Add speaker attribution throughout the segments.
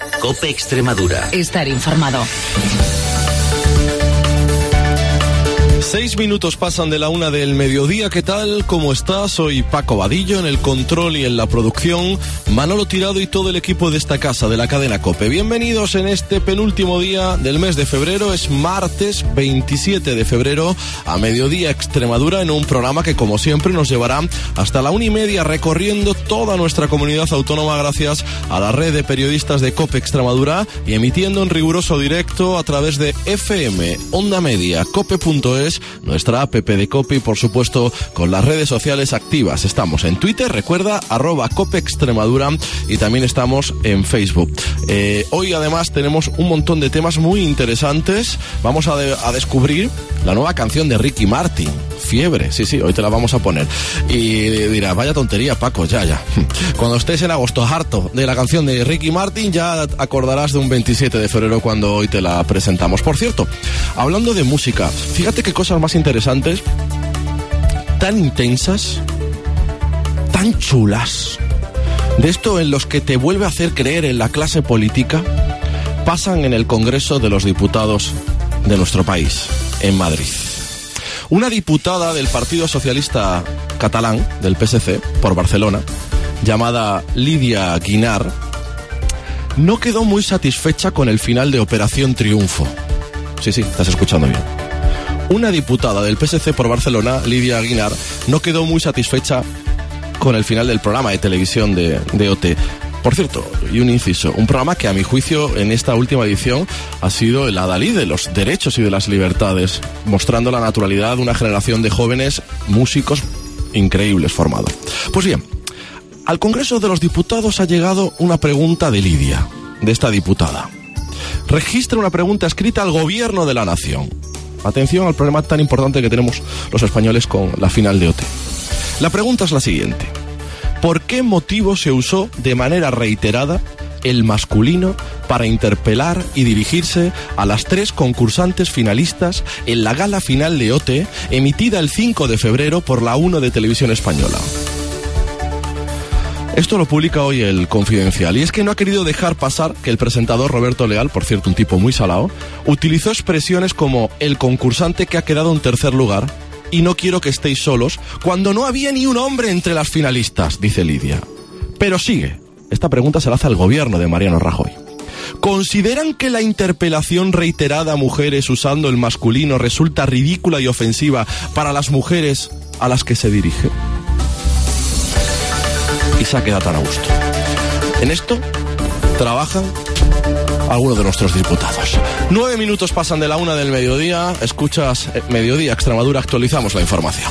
Speaker 1: COPE Extremadura.
Speaker 2: Estar informado.
Speaker 3: 6 minutos pasan de la 1 del mediodía. ¿Qué tal? ¿Cómo estás? Soy Paco Vadillo, en el control y en la producción, Manolo Tirado y todo el equipo de esta casa, de la cadena COPE. Bienvenidos en este penúltimo día del mes de febrero. Es martes 27 de febrero a mediodía Extremadura, en un programa que, como siempre, nos llevará hasta la 1:30 recorriendo toda nuestra comunidad autónoma gracias a la red de periodistas de COPE Extremadura y emitiendo en riguroso directo a través de FM, Onda Media, cope.es, nuestra app de COPE y, por supuesto, con las redes sociales activas. Estamos en Twitter, recuerda, @COPE Extremadura, y también estamos en Facebook. Hoy, además, tenemos un montón de temas muy interesantes. Vamos a descubrir la nueva canción de Ricky Martin, Fiebre. Sí, hoy te la vamos a poner. Y dirás, vaya tontería, Paco, ya. Cuando estés en agosto harto de la canción de Ricky Martin, ya acordarás de un 27 de febrero cuando hoy te la presentamos. Por cierto, hablando de música, fíjate qué cosas más interesantes, tan intensas, tan chulas, de esto en los que te vuelve a hacer creer en la clase política, pasan en el Congreso de los Diputados de nuestro país, en Madrid. Una diputada del Partido Socialista Catalán, del PSC, por Barcelona, llamada Lídia Guinart, no quedó muy satisfecha con el final de Operación Triunfo. Sí, estás escuchando bien. Una diputada del PSC por Barcelona, Lídia Guinart, no quedó muy satisfecha con el final del programa de televisión de OT. Por cierto, y un inciso, un programa que a mi juicio en esta última edición ha sido el adalid de los derechos y de las libertades, mostrando la naturalidad de una generación de jóvenes músicos increíbles formados. Pues bien, al Congreso de los Diputados ha llegado una pregunta de Lídia, de esta diputada. Registra una pregunta escrita al Gobierno de la Nación. Atención al problema tan importante que tenemos los españoles con la final de OT. La pregunta es la siguiente: ¿por qué motivo se usó de manera reiterada el masculino para interpelar y dirigirse a las 3 concursantes finalistas en la gala final de OT, emitida el 5 de febrero por la 1 de Televisión Española? Esto lo publica hoy el Confidencial, y es que no ha querido dejar pasar que el presentador Roberto Leal, por cierto un tipo muy salado, utilizó expresiones como el concursante que ha quedado en tercer lugar y no quiero que estéis solos, cuando no había ni un hombre entre las finalistas, dice Lídia. Pero sigue, esta pregunta se la hace al gobierno de Mariano Rajoy. ¿Consideran que la interpelación reiterada a mujeres usando el masculino resulta ridícula y ofensiva para las mujeres a las que se dirige? Y se ha quedado tan a gusto. En esto trabajan algunos de nuestros diputados. 9 minutos pasan de la 1 del mediodía. Escuchas Mediodía Extremadura, actualizamos la información.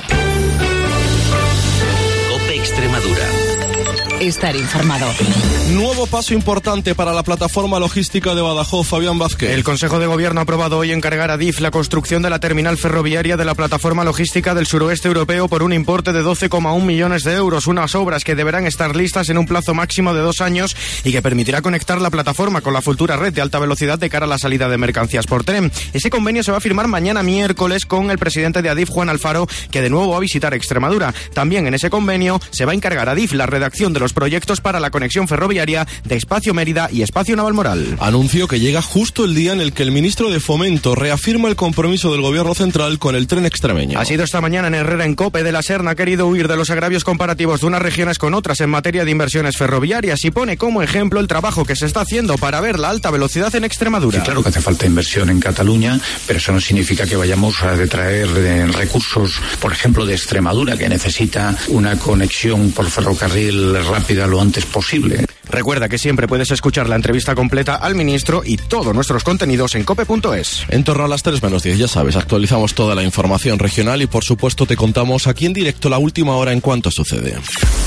Speaker 1: COPE Extremadura.
Speaker 2: Estar informado.
Speaker 3: Nuevo paso importante para la plataforma logística de Badajoz, Fabián Vázquez.
Speaker 4: El Consejo de Gobierno ha aprobado hoy encargar a DIF la construcción de la terminal ferroviaria de la plataforma logística del suroeste europeo por un importe de 12,1 millones de euros. Unas obras que deberán estar listas en un plazo máximo de 2 años y que permitirá conectar la plataforma con la futura red de alta velocidad de cara a la salida de mercancías por tren. Ese convenio se va a firmar mañana miércoles con el presidente de ADIF, Juan Alfaro, que de nuevo va a visitar Extremadura. También en ese convenio se va a encargar a DIF la redacción de los proyectos para la conexión ferroviaria de Espacio Mérida y Espacio Navalmoral.
Speaker 3: Anuncio que llega justo el día en el que el ministro de Fomento reafirma el compromiso del gobierno central con el tren extremeño.
Speaker 4: Ha sido esta mañana en Herrera, en COPE. De la Serna ha querido huir de los agravios comparativos de unas regiones con otras en materia de inversiones ferroviarias y pone como ejemplo el trabajo que se está haciendo para ver la alta velocidad en Extremadura.
Speaker 5: Sí, claro que hace falta inversión en Cataluña, pero eso no significa que vayamos a detraer recursos, por ejemplo, de Extremadura, que necesita una conexión por ferrocarril rápida lo antes posible.
Speaker 4: Recuerda que siempre puedes escuchar la entrevista completa al ministro y todos nuestros contenidos en cope.es.
Speaker 3: En torno a las 3 menos 10, ya sabes, actualizamos toda la información regional y por supuesto te contamos aquí en directo la última hora en cuanto sucede.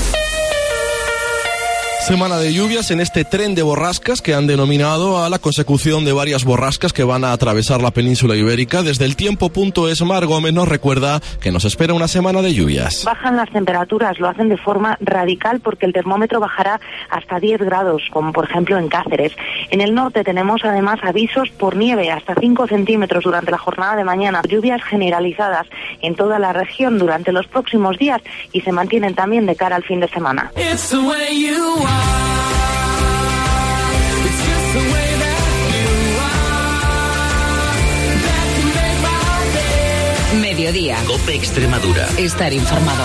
Speaker 3: Semana de lluvias en este tren de borrascas que han denominado a la consecución de varias borrascas que van a atravesar la península ibérica. Desde el tiempo.es, Mar Gómez nos recuerda que nos espera una semana de lluvias.
Speaker 6: Bajan las temperaturas, lo hacen de forma radical porque el termómetro bajará hasta 10 grados, como por ejemplo en Cáceres. En el norte tenemos además avisos por nieve, hasta 5 centímetros durante la jornada de mañana. Lluvias generalizadas en toda la región durante los próximos días y se mantienen también de cara al fin de semana.
Speaker 7: It's the way you are. It's just the
Speaker 2: mediodía.
Speaker 1: COPE Extremadura.
Speaker 2: Estar informado.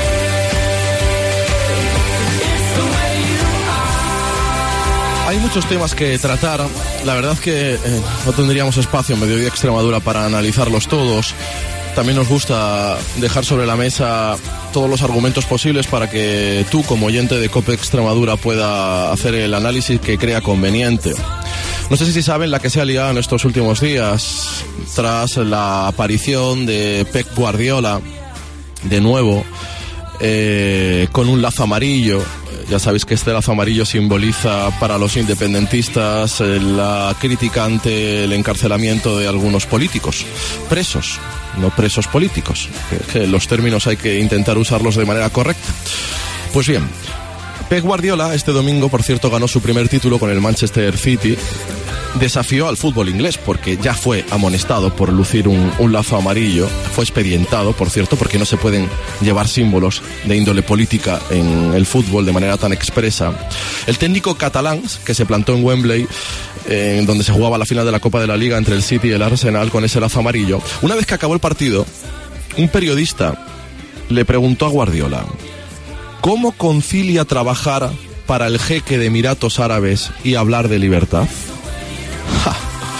Speaker 3: Hay muchos temas que tratar. La verdad que no tendríamos espacio en Mediodía Extremadura para analizarlos todos. También nos gusta dejar sobre la mesa todos los argumentos posibles para que tú, como oyente de COPE Extremadura, pueda hacer el análisis que crea conveniente. No sé si saben la que se ha liado en estos últimos días tras la aparición de Pep Guardiola, de nuevo, con un lazo amarillo. Ya sabéis que este lazo amarillo simboliza para los independentistas la crítica ante el encarcelamiento de algunos políticos, presos, no presos políticos, que los términos hay que intentar usarlos de manera correcta. Pues bien, Pep Guardiola este domingo, por cierto, ganó su primer título con el Manchester City. Desafió al fútbol inglés porque ya fue amonestado por lucir un lazo amarillo. Fue expedientado, por cierto, porque no se pueden llevar símbolos de índole política en el fútbol de manera tan expresa. El técnico catalán, que se plantó en Wembley, en donde se jugaba la final de la Copa de la Liga entre el City y el Arsenal, con ese lazo amarillo, una vez que acabó el partido, un periodista le preguntó a Guardiola: ¿cómo concilia trabajar para el jeque de Emiratos Árabes y hablar de libertad? ¡Ja!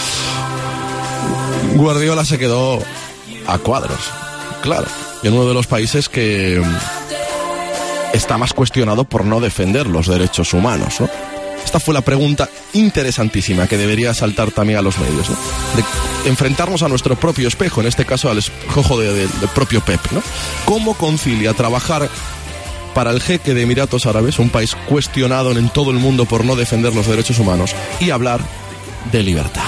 Speaker 3: Guardiola se quedó a cuadros, claro, en uno de los países que está más cuestionado por no defender los derechos humanos, ¿no? Esta fue la pregunta interesantísima que debería saltar también a los medios, ¿no? De enfrentarnos a nuestro propio espejo, en este caso al espejo del propio Pep, ¿no? ¿Cómo concilia trabajar para el jeque de Emiratos Árabes, un país cuestionado en todo el mundo por no defender los derechos humanos, y hablar de libertad?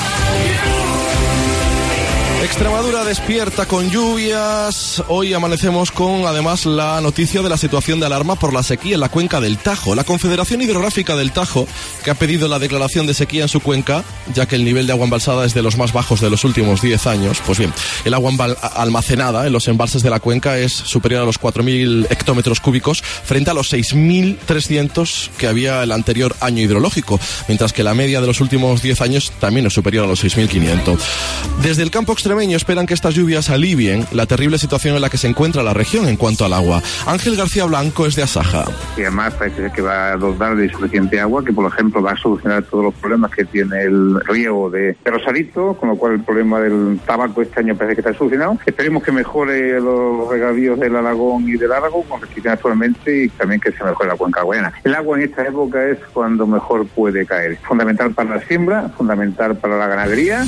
Speaker 3: Extremadura despierta con lluvias. Hoy amanecemos con, además, la noticia de la situación de alarma por la sequía en la cuenca del Tajo. La Confederación Hidrográfica del Tajo, que ha pedido la declaración de sequía en su cuenca, ya que el nivel de agua embalsada es de los más bajos de los últimos 10 años. Pues bien, el agua almacenada en los embalses de la cuenca es superior a los 4.000 hectómetros cúbicos frente a los 6.300 que había el anterior año hidrológico, mientras que la media de los últimos 10 años también es superior a los 6.500. Desde el campo extremeño esperan que estas lluvias alivien la terrible situación en la que se encuentra la región en cuanto al agua. Ángel García Blanco es de Asaja.
Speaker 7: Y además parece que va a dotar de suficiente agua, que por ejemplo va a solucionar todos los problemas que tiene el riego de Rosarito, con lo cual el problema del tabaco este año parece que está solucionado. Esperemos que mejore los regadíos del Alagón y del Áragón, con restricciones actualmente, y también que se mejore la cuenca guayana. El agua en esta época es cuando mejor puede caer. Fundamental para la siembra, fundamental para la ganadería.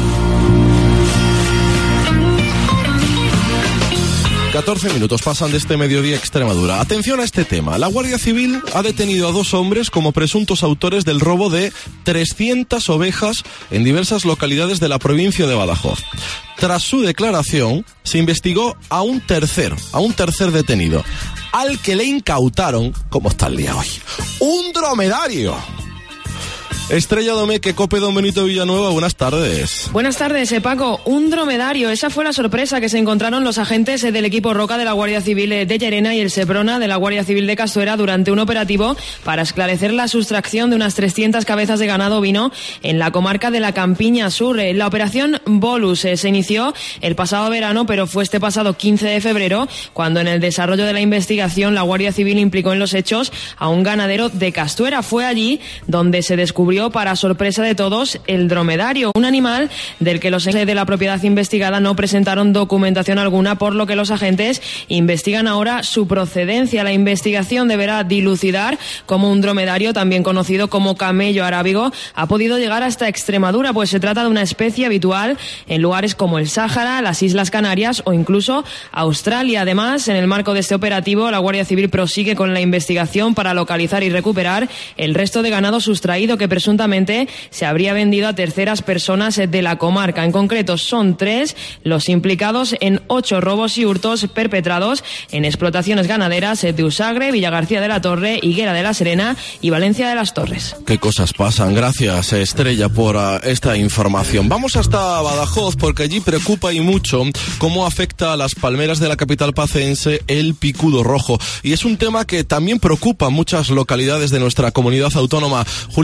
Speaker 3: 14 minutos pasan de este Mediodía Extremadura. Atención a este tema. La Guardia Civil ha detenido a 2 hombres como presuntos autores del robo de 300 ovejas en diversas localidades de la provincia de Badajoz. Tras su declaración, se investigó a un tercer detenido, al que le incautaron, ¿cómo está el día hoy?, un dromedario. Estrella Domeque, COPE, don Benito Villanueva, buenas tardes.
Speaker 8: Buenas tardes, Paco. Un dromedario, esa fue la sorpresa que se encontraron los agentes del equipo Roca de la Guardia Civil de Llerena y el Seprona de la Guardia Civil de Castuera durante un operativo para esclarecer la sustracción de unas 300 cabezas de ganado ovino en la comarca de la Campiña Sur. La operación Bolus se inició el pasado verano, pero fue este pasado 15 de febrero cuando en el desarrollo de la investigación la Guardia Civil implicó en los hechos a un ganadero de Castuera. Fue allí donde se descubrió, para sorpresa de todos, el dromedario, un animal del que los de la propiedad investigada no presentaron documentación alguna, por lo que los agentes investigan ahora su procedencia. La investigación deberá dilucidar cómo un dromedario, también conocido como camello arábigo, ha podido llegar hasta Extremadura, pues se trata de una especie habitual en lugares como el Sáhara, las Islas Canarias o incluso Australia. Además, en el marco de este operativo, la Guardia Civil prosigue con la investigación para localizar y recuperar el resto de ganado sustraído que presuntamente se habría vendido a terceras personas de la comarca. En concreto, son 3 los implicados en 8 robos y hurtos perpetrados en explotaciones ganaderas de Usagre, Villagarcía de la Torre, Higuera de la Serena y Valencia de las Torres.
Speaker 3: Qué cosas pasan. Gracias, Estrella, por esta información. Vamos hasta Badajoz, porque allí preocupa y mucho cómo afecta a las palmeras de la capital pacense el picudo rojo. Y es un tema que también preocupa a muchas localidades de nuestra comunidad autónoma. Julia Sancho,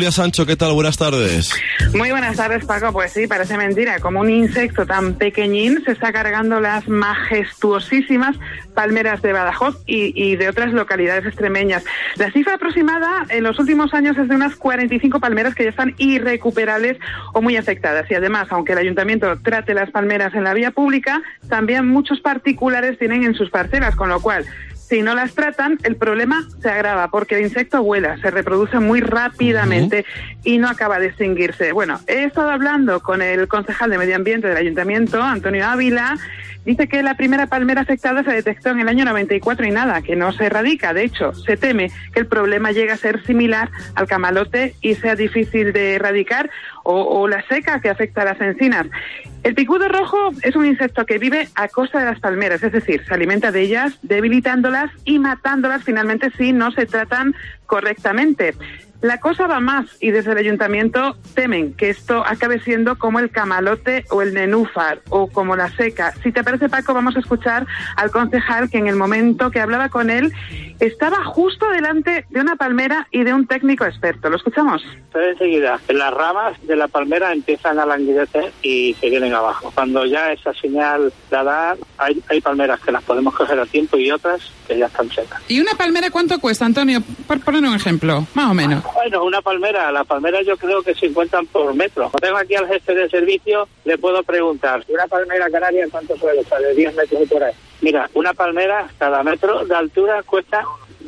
Speaker 3: ¿qué tal? Buenas tardes.
Speaker 9: Muy buenas tardes, Paco. Pues sí, parece mentira. Como un insecto tan pequeñín se está cargando las majestuosísimas palmeras de Badajoz y de otras localidades extremeñas. La cifra aproximada en los últimos años es de unas 45 palmeras que ya están irrecuperables o muy afectadas. Y además, aunque el ayuntamiento trate las palmeras en la vía pública, también muchos particulares tienen en sus parcelas, con lo cual, si no las tratan, el problema se agrava porque el insecto vuela, se reproduce muy rápidamente y no acaba de extinguirse. Bueno, he estado hablando con el concejal de Medio Ambiente del Ayuntamiento, Antonio Ávila. Dice que la primera palmera afectada se detectó en el año 94 y nada, que no se erradica. De hecho, se teme que el problema llegue a ser similar al camalote y sea difícil de erradicar, o la seca que afecta a las encinas. El picudo rojo es un insecto que vive a costa de las palmeras, es decir, se alimenta de ellas, debilitándolas y matándolas finalmente si no se tratan correctamente. La cosa va más y desde el ayuntamiento temen que esto acabe siendo como el camalote o el nenúfar o como la seca. Si te parece, Paco, vamos a escuchar al concejal que en el momento que hablaba con él estaba justo delante de una palmera y de un técnico experto. ¿Lo escuchamos?
Speaker 10: Pero enseguida, las ramas de la palmera empiezan a languidecer y se vienen abajo. Cuando ya esa señal la da, hay palmeras que las podemos coger a tiempo y otras que ya están secas.
Speaker 11: ¿Y una palmera cuánto cuesta, Antonio? Por poner un ejemplo, más o menos.
Speaker 10: Bueno, una palmera, la palmera yo creo que se encuentran por metro. Cuando tengo aquí al jefe de servicio, le puedo preguntar, ¿una palmera canaria cuánto suele estar? De 10 metros y por ahí. Mira, una palmera, cada metro de altura cuesta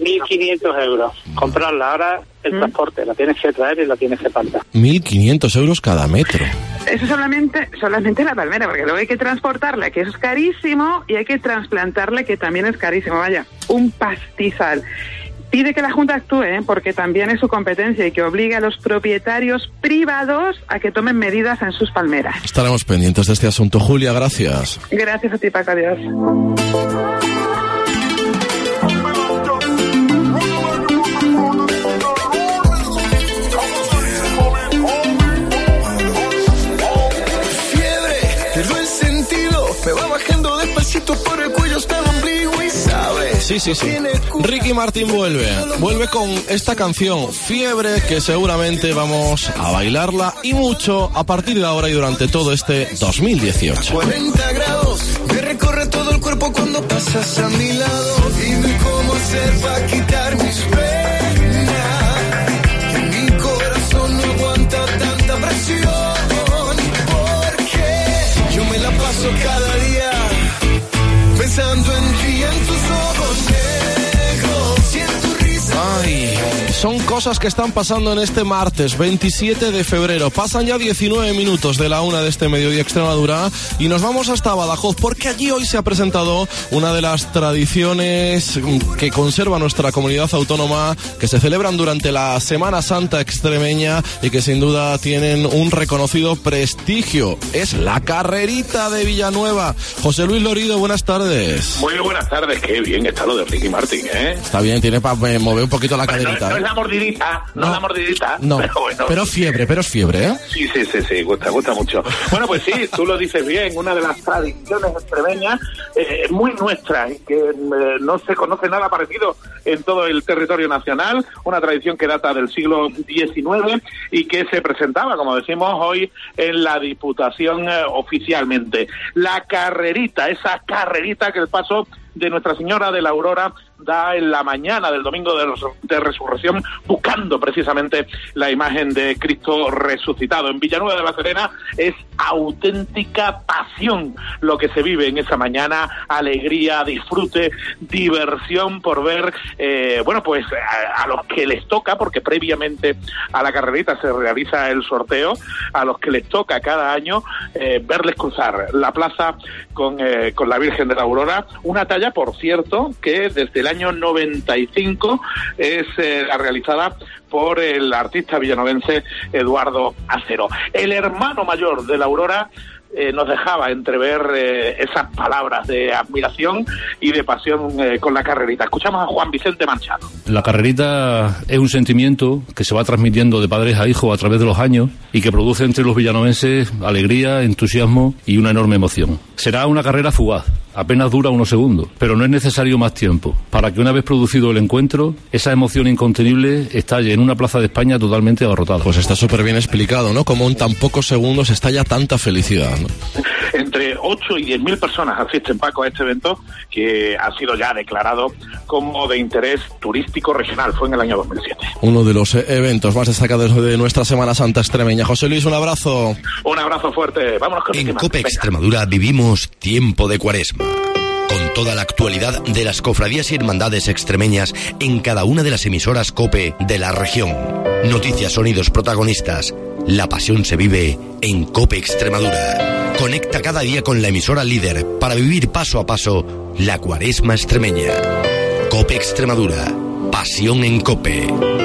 Speaker 10: 1.500 euros. Comprarla ahora, el transporte, la tienes que traer y la tienes que plantar.
Speaker 3: 1.500 euros cada metro.
Speaker 9: Eso solamente la palmera, porque luego hay que transportarla, que eso es carísimo, y hay que trasplantarla, que también es carísimo. Vaya, un pastizal. Pide que la Junta actúe, porque también es su competencia, y que obligue a los propietarios privados a que tomen medidas en sus palmeras.
Speaker 3: Estaremos pendientes de este asunto. Julia, gracias.
Speaker 9: Gracias a ti, Paco. Adiós.
Speaker 12: Me va bajando despacito por el cuello hasta el ombligo y sabes.
Speaker 3: Sí. Ricky Martin vuelve con esta canción, Fiebre, que seguramente vamos a bailarla y mucho a partir de ahora y durante todo este 2018.
Speaker 12: 40 grados, me recorre todo el cuerpo cuando pasas a mi lado. Dime cómo hacer para quitar mis penas, que mi corazón no aguanta tanta presión. Yo me la paso cada día pensando en ti y en tus ojos negros y en tu risa.
Speaker 3: Ay, son cosas que están pasando en este martes 27 de febrero. Pasan ya 19 minutos de la 1 de este mediodía Extremadura y nos vamos hasta Badajoz porque allí hoy se ha presentado una de las tradiciones que conserva nuestra comunidad autónoma, que se celebran durante la Semana Santa extremeña y que sin duda tienen un reconocido prestigio. Es la carrerita de Villanueva. José Luis Lorido, buenas tardes.
Speaker 13: Muy buenas tardes. Qué bien está lo de Ricky Martin, ¿eh?
Speaker 3: Está bien, tiene para mover un poquito la caderita.
Speaker 13: No es la mordidita, no la mordidita.
Speaker 3: No,
Speaker 13: pero bueno.
Speaker 3: Pero es fiebre, ¿eh?
Speaker 13: Sí, gusta mucho. Bueno, pues sí, tú lo dices bien, una de las tradiciones extremeñas muy nuestra y que no se conoce nada parecido en todo el territorio nacional, una tradición que data del siglo XIX y que se presentaba, como decimos hoy, en la Diputación oficialmente. La carrerita, esa carrerita que el paso de Nuestra Señora de la Aurora da en la mañana del domingo de Resurrección, buscando precisamente la imagen de Cristo resucitado. En Villanueva de la Serena es auténtica pasión lo que se vive en esa mañana, alegría, disfrute, diversión por ver, pues a los que les toca, porque previamente a la carrerita se realiza el sorteo, a los que les toca cada año verles cruzar la plaza con la Virgen de la Aurora, una talla, por cierto, que desde el año 95 es la realizada por el artista villanovense Eduardo Acero. El hermano mayor de la Aurora nos dejaba entrever esas palabras de admiración y de pasión con la carrerita. Escuchamos a Juan Vicente Manchado.
Speaker 14: La carrerita es un sentimiento que se va transmitiendo de padres a hijos a través de los años y que produce entre los villanovenses alegría, entusiasmo y una enorme emoción. Será una carrera fugaz, apenas dura unos segundos, pero no es necesario más tiempo para que una vez producido el encuentro, esa emoción incontenible estalle en una plaza de España totalmente abarrotada.
Speaker 3: Pues está súper bien explicado, ¿no? Cómo en tan pocos segundos estalla tanta felicidad, ¿no?
Speaker 13: Entre 8 y 10.000 personas asisten, Paco, a este evento que ha sido ya declarado como de interés turístico regional. Fue en el año 2007.
Speaker 3: Uno de los eventos más destacados de nuestra Semana Santa extremeña. José Luis, un abrazo.
Speaker 13: Un abrazo fuerte. Vámonos con el tema.
Speaker 15: En COPE Extremadura vivimos tiempo de Cuaresma. Con toda la actualidad de las cofradías y hermandades extremeñas en cada una de las emisoras COPE de la región. Noticias, sonidos, protagonistas. La pasión se vive en COPE Extremadura. Conecta cada día con la emisora líder para vivir paso a paso la Cuaresma extremeña. COPE Extremadura. Pasión en COPE.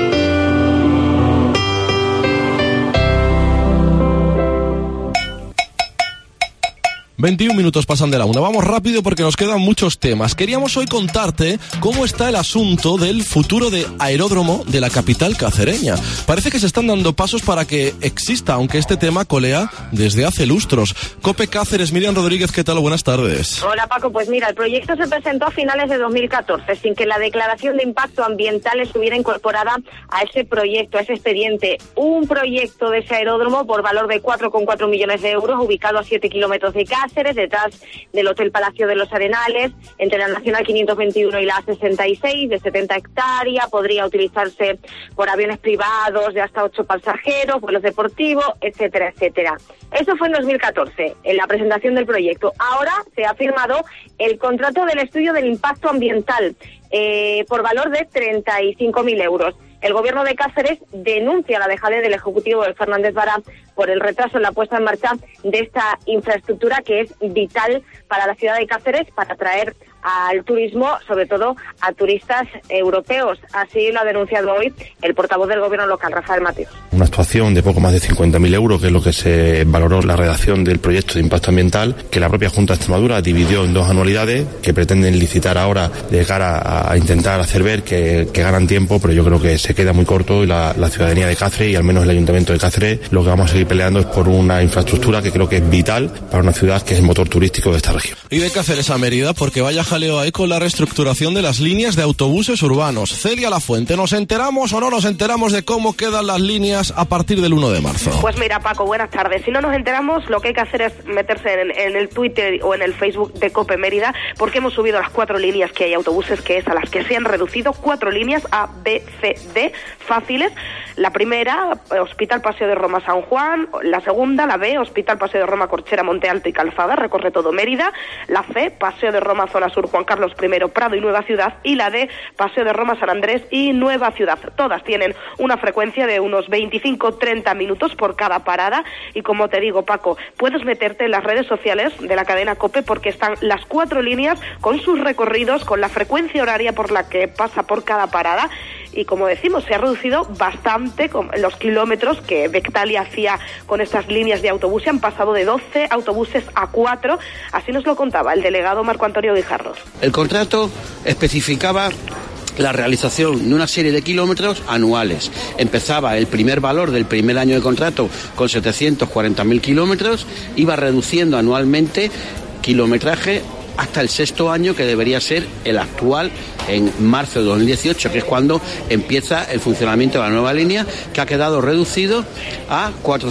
Speaker 3: 21 minutos pasan de la 1. Vamos rápido porque nos quedan muchos temas. Queríamos hoy contarte cómo está el asunto del futuro de aeródromo de la capital cacereña. Parece que se están dando pasos para que exista, aunque este tema colea desde hace lustros. COPE Cáceres, Miriam Rodríguez, ¿qué tal? Buenas tardes.
Speaker 16: Hola Paco, pues mira, el proyecto se presentó a finales de 2014 sin que la declaración de impacto ambiental estuviera incorporada a ese proyecto, a ese expediente. Un proyecto de ese aeródromo por valor de 4,4 millones de euros, ubicado a 7 kilómetros de Cáceres, detrás del Hotel Palacio de los Arenales, entre la Nacional 521 y la A66, de 70 hectáreas, podría utilizarse por aviones privados de hasta 8 pasajeros, vuelos deportivos, etcétera, etcétera. Eso fue en 2014, en la presentación del proyecto. Ahora se ha firmado el contrato del estudio del impacto ambiental por valor de 35.000 euros. El gobierno de Cáceres denuncia la dejadez del ejecutivo de Fernández Vara por el retraso en la puesta en marcha de esta infraestructura que es vital para la ciudad de Cáceres para atraer al turismo, sobre todo a turistas europeos. Así lo ha denunciado hoy el portavoz del gobierno local, Rafael Mateos.
Speaker 17: Una actuación de poco más de 50.000 euros, que es lo que se valoró la redacción del proyecto de impacto ambiental, que la propia Junta de Extremadura dividió en 2 anualidades, que pretenden licitar ahora de cara a intentar hacer ver que ganan tiempo, pero yo creo que se queda muy corto y la ciudadanía de Cáceres y al menos el Ayuntamiento de Cáceres lo que vamos a seguir peleando es por una infraestructura que creo que es vital para una ciudad que es el motor turístico de esta región.
Speaker 3: Y de Cáceres a Mérida, porque vaya jaleo ahí con la reestructuración de las líneas de autobuses urbanos. Celia Lafuente, ¿nos enteramos o no nos enteramos de cómo quedan las líneas a partir del 1 de marzo?
Speaker 18: Pues mira, Paco, buenas tardes. Si no nos enteramos, lo que hay que hacer es meterse en el Twitter o en el Facebook de COPE Mérida, porque hemos subido las 4 líneas que hay autobuses, que es a las que se han reducido 4 líneas A, B, C, D, fáciles. La primera, Hospital Paseo de Roma San Juan. La segunda, la B, Hospital Paseo de Roma Corchera, Monte Alto y Calzada, recorre todo Mérida. La C, Paseo de Roma Zona Sur Juan Carlos I, Prado y Nueva Ciudad. Y la D, Paseo de Roma San Andrés y Nueva Ciudad. Todas tienen una frecuencia de unos 25-30 minutos por cada parada. Y como te digo, Paco, puedes meterte en las redes sociales de la cadena COPE porque están las 4 líneas con sus recorridos, con la frecuencia horaria por la que pasa por cada parada. Y como decimos, se ha reducido bastante los kilómetros que Vectalia hacía con estas líneas de autobús. Se han pasado de 12 autobuses a 4. Así nos lo contaba el delegado Marco Antonio Guijarros.
Speaker 19: El contrato especificaba la realización de una serie de kilómetros anuales. Empezaba el primer valor del primer año de contrato con 740.000 kilómetros, iba reduciendo anualmente kilometraje hasta el 6º año, que debería ser el actual, en marzo de 2018, que es cuando empieza el funcionamiento de la nueva línea, que ha quedado reducido a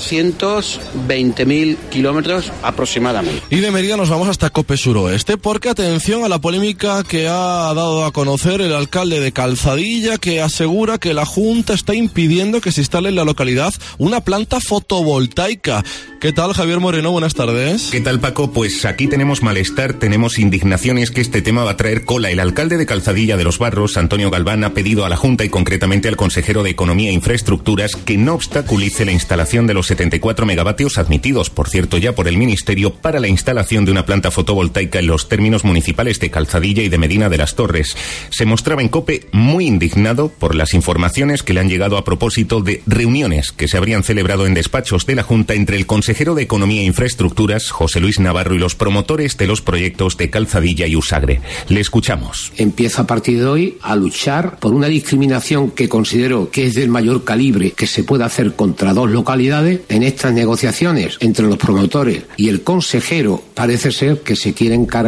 Speaker 19: 420.000 kilómetros aproximadamente.
Speaker 3: Y de Mérida nos vamos hasta COPE Suroeste, porque atención a la polémica que ha dado a conocer el alcalde de Calzadilla, que asegura que la Junta está impidiendo que se instale en la localidad una planta fotovoltaica. ¿Qué tal, Javier Moreno? Buenas tardes.
Speaker 20: ¿Qué tal, Paco? Pues aquí tenemos malestar, tenemos indignaciones, que este tema va a traer cola. El alcalde de Calzadilla de los Barros, Antonio Galván, ha pedido a la Junta y concretamente al consejero de Economía e Infraestructuras que no obstaculice la instalación de los 74 megavatios admitidos, por cierto, ya por el Ministerio, para la instalación de una planta fotovoltaica en los términos municipales de Calzadilla y de Medina de las Torres. Se mostraba en COPE muy indignado por las informaciones que le han llegado a propósito de reuniones que se habrían celebrado en despachos de la Junta entre el consejero de Economía e Infraestructuras, José Luis Navarro, y los promotores de los proyectos de Calzadilla y Usagre. Le escuchamos.
Speaker 21: Empiezo a partir de hoy a luchar por una discriminación que considero que es del mayor calibre que se puede hacer contra 2 localidades. En estas negociaciones entre los promotores y el consejero parece ser que se quieren cargar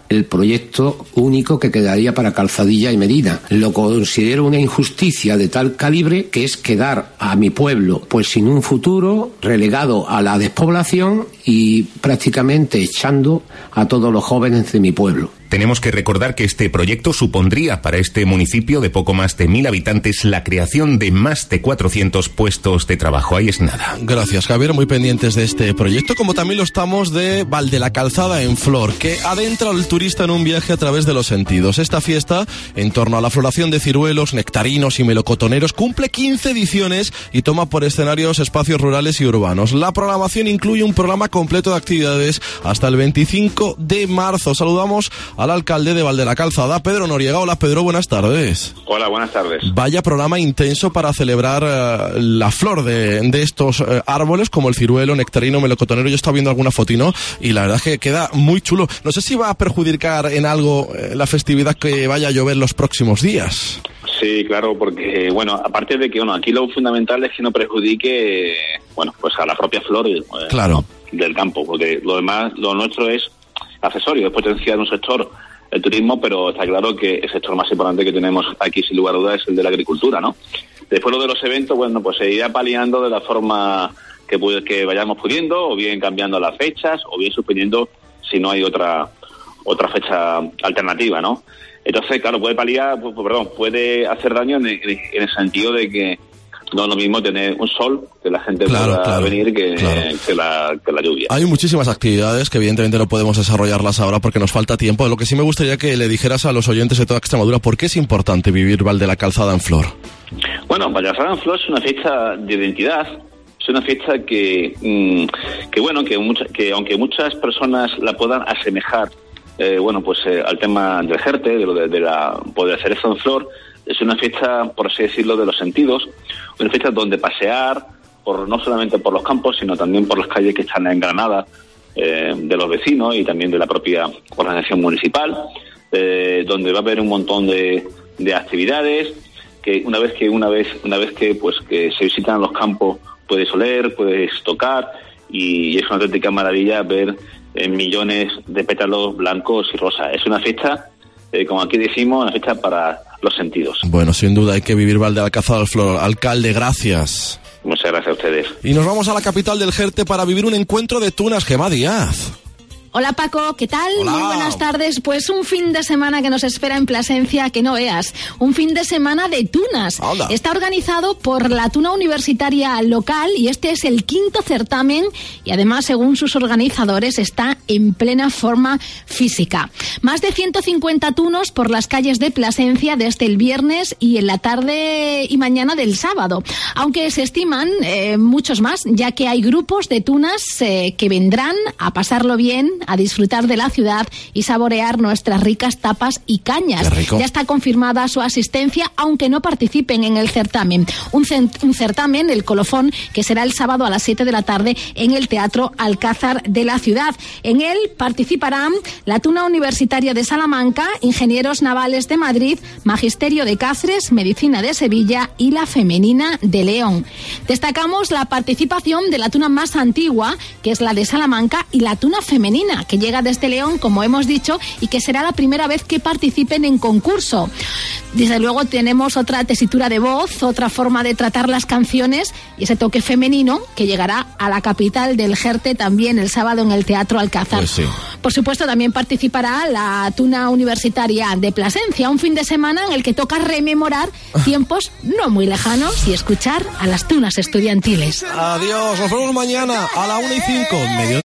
Speaker 21: el proyecto único que quedaría para Calzadilla y Medina. Lo considero una injusticia de tal calibre que es quedar a mi pueblo pues sin un futuro, relegado a la despoblación y prácticamente echando a todos los jóvenes de mi pueblo.
Speaker 20: Tenemos que recordar que este proyecto supondría para este municipio de poco más de 1.000 habitantes la creación de más de 400 puestos de trabajo. Ahí es nada.
Speaker 3: Gracias, Javier. Muy pendientes de este proyecto, como también lo estamos de Valde la Calzada en Flor, que adentra al turista en un viaje a través de los sentidos. Esta fiesta, en torno a la floración de ciruelos, nectarinos y melocotoneros, cumple 15 ediciones y toma por escenarios espacios rurales y urbanos. La programación incluye un programa completo de actividades hasta el 25 de marzo. Saludamos al alcalde de Valde la Calzada, Pedro Noriega. Hola, Pedro, buenas tardes.
Speaker 5: Hola, buenas tardes.
Speaker 3: Vaya programa intenso para celebrar la flor de estos árboles, como el ciruelo, nectarino, melocotonero. Yo estaba viendo alguna fotino y la verdad es que queda muy chulo. No sé si va a perjudicar en algo la festividad que vaya a llover los próximos días.
Speaker 5: Sí, claro, porque, bueno, aparte de que, aquí lo fundamental es que no perjudique, pues a la propia flor
Speaker 3: claro.
Speaker 5: Del campo, porque lo demás, lo nuestro es accesorio, es potenciar un sector, el turismo, pero está claro que el sector más importante que tenemos aquí, sin lugar a dudas, es el de la agricultura, ¿no? Después lo de los eventos, pues se irá paliando de la forma que vayamos pudiendo, o bien cambiando las fechas, o bien suspendiendo si no hay otra fecha alternativa, ¿no? Entonces, claro, puede hacer daño en el sentido de que no es lo mismo tener un sol, que la gente pueda venir, que la lluvia.
Speaker 3: Hay muchísimas actividades que evidentemente no podemos desarrollarlas ahora porque nos falta tiempo. Lo que sí me gustaría que le dijeras a los oyentes de toda Extremadura, ¿por qué es importante vivir Valde la Calzada en Flor?
Speaker 5: Bueno, Valde la Calzada en Flor es una fiesta de identidad. Es una fiesta que aunque muchas personas la puedan asemejar al tema del Jerte, de la cereza en flor, es una fiesta, por así decirlo, de los sentidos, una fiesta donde pasear, no solamente por los campos, sino también por las calles que están engranadas de los vecinos y también de la propia organización municipal, donde va a haber un montón de actividades que una vez que se visitan los campos puedes oler, puedes tocar, y es una auténtica maravilla ver millones de pétalos blancos y rosas. Es una fiesta, como aquí decimos, una fiesta para los sentidos.
Speaker 3: Bueno, sin duda hay que vivir Valde la Calzada en Flor. Alcalde, gracias.
Speaker 5: Muchas gracias a ustedes.
Speaker 3: Y nos vamos a la capital del Jerte para vivir un encuentro de tunas. Gemma Díaz.
Speaker 22: Hola Paco, ¿qué tal?
Speaker 3: Hola.
Speaker 22: Muy buenas tardes. Pues un fin de semana que nos espera en Plasencia, que no veas. Un fin de semana de tunas.
Speaker 3: Anda.
Speaker 22: Está organizado por la Tuna Universitaria Local y este es el 5º certamen y además, según sus organizadores, está en plena forma física. Más de 150 tunos por las calles de Plasencia desde el viernes y en la tarde y mañana del sábado. Aunque se estiman muchos más, ya que hay grupos de tunas que vendrán a pasarlo bien, a disfrutar de la ciudad y saborear nuestras ricas tapas y cañas. Ya está confirmada su asistencia, aunque no participen en el certamen. Un certamen, el colofón, que será el sábado a las 7 de la tarde en el Teatro Alcázar de la ciudad. En él participarán la Tuna Universitaria de Salamanca, Ingenieros Navales de Madrid, Magisterio de Cáceres, Medicina de Sevilla y la Femenina de León. Destacamos la participación de la tuna más antigua, que es la de Salamanca, y la tuna femenina, que llega desde León, como hemos dicho, y que será la primera vez que participen en concurso. Desde luego tenemos otra tesitura de voz, otra forma de tratar las canciones y ese toque femenino que llegará a la capital del Jerte también el sábado en el Teatro Alcázar.
Speaker 3: Pues sí.
Speaker 22: Por supuesto, también participará la Tuna Universitaria de Plasencia, un fin de semana en el que toca rememorar tiempos no muy lejanos y escuchar a las tunas estudiantiles.
Speaker 3: Adiós, nos vemos mañana a la 1:05.